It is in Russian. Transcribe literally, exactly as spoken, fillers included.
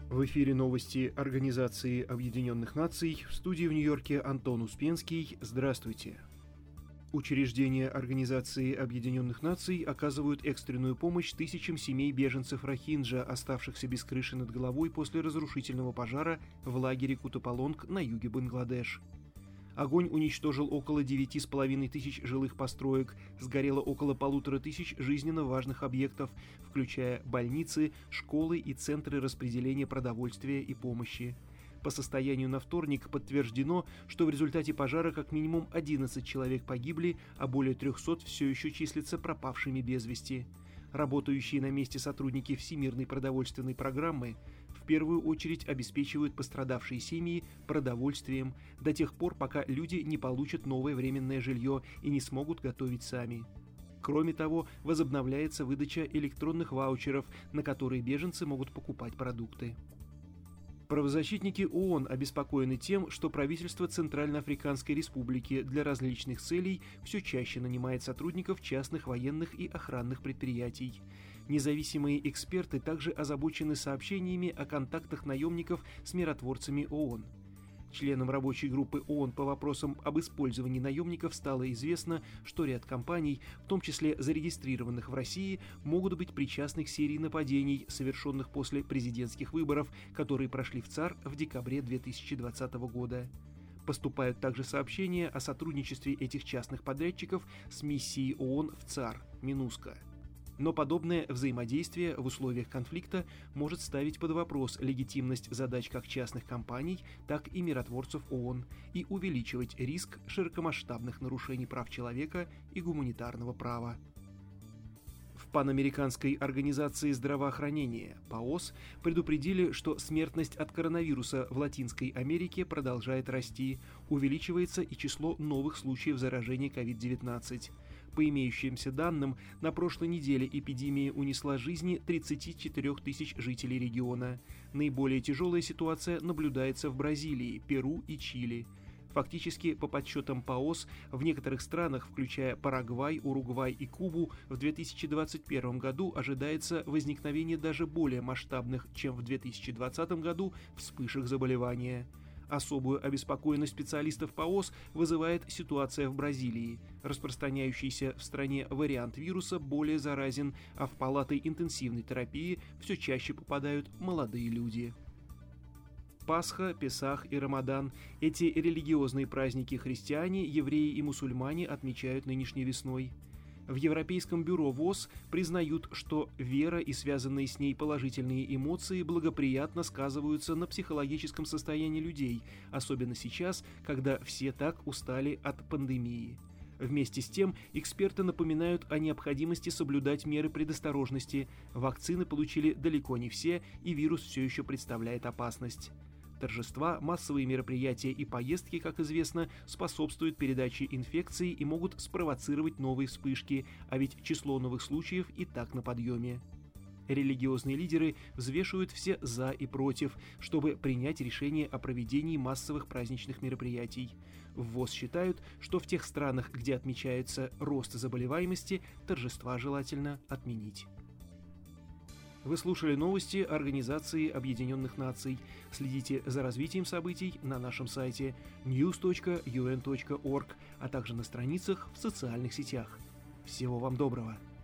В эфире новости Организации Объединенных Наций. В студии в Нью-Йорке Антон Успенский. Здравствуйте. Учреждения Организации Объединенных Наций оказывают экстренную помощь тысячам семей беженцев Рохинджа, оставшихся без крыши над головой после разрушительного пожара в лагере Кутупалонг на юге Бангладеш. Огонь уничтожил около девяти с половиной тысяч жилых построек, сгорело около полутора тысяч жизненно важных объектов, включая больницы, школы и центры распределения продовольствия и помощи. По состоянию на вторник подтверждено, что в результате пожара как минимум одиннадцать человек погибли, а более трехсот все еще числятся пропавшими без вести. Работающие на месте сотрудники Всемирной продовольственной программы в первую очередь обеспечивают пострадавшие семьи продовольствием до тех пор, пока люди не получат новое временное жилье и не смогут готовить сами. Кроме того, возобновляется выдача электронных ваучеров, на которые беженцы могут покупать продукты. Правозащитники ООН обеспокоены тем, что правительство Центральноафриканской Республики для различных целей все чаще нанимает сотрудников частных военных и охранных предприятий. Независимые эксперты также озабочены сообщениями о контактах наемников с миротворцами ООН. Членам рабочей группы ООН по вопросам об использовании наемников стало известно, что ряд компаний, в том числе зарегистрированных в России, могут быть причастны к серии нападений, совершенных после президентских выборов, которые прошли в ЦАР в декабре две тысячи двадцатого года. Поступают также сообщения о сотрудничестве этих частных подрядчиков с миссией ООН в ЦАР, МИНУСКА. Но подобное взаимодействие в условиях конфликта может ставить под вопрос легитимность задач как частных компаний, так и миротворцев ООН и увеличивать риск широкомасштабных нарушений прав человека и гуманитарного права. В Панамериканской организации здравоохранения ПАОС предупредили, что смертность от коронавируса в Латинской Америке продолжает расти, увеличивается и число новых случаев заражения ковид девятнадцать. По имеющимся данным, на прошлой неделе эпидемия унесла жизни тридцати четырёх тысяч жителей региона. Наиболее тяжелая ситуация наблюдается в Бразилии, Перу и Чили. Фактически, по подсчетам ПАОС, в некоторых странах, включая Парагвай, Уругвай и Кубу, в две тысячи двадцать первом году ожидается возникновение даже более масштабных, чем в две тысячи двадцатом году, вспышек заболевания. Особую обеспокоенность специалистов ПАОС вызывает ситуация в Бразилии. Распространяющийся в стране вариант вируса более заразен, а в палаты интенсивной терапии все чаще попадают молодые люди. Пасха, Песах и Рамадан – эти религиозные праздники христиане, евреи и мусульмане отмечают нынешней весной. В Европейском бюро ВОЗ признают, что вера и связанные с ней положительные эмоции благоприятно сказываются на психологическом состоянии людей, особенно сейчас, когда все так устали от пандемии. Вместе с тем, эксперты напоминают о необходимости соблюдать меры предосторожности. Вакцины получили далеко не все, и вирус все еще представляет опасность. Торжества, массовые мероприятия и поездки, как известно, способствуют передаче инфекции и могут спровоцировать новые вспышки, а ведь число новых случаев и так на подъеме. Религиозные лидеры взвешивают все «за» и «против», чтобы принять решение о проведении массовых праздничных мероприятий. В ВОЗ считают, что в тех странах, где отмечается рост заболеваемости, торжества желательно отменить. Вы слушали новости Организации Объединенных Наций. Следите за развитием событий на нашем сайте ньюс точка ю эн точка орг, а также на страницах в социальных сетях. Всего вам доброго!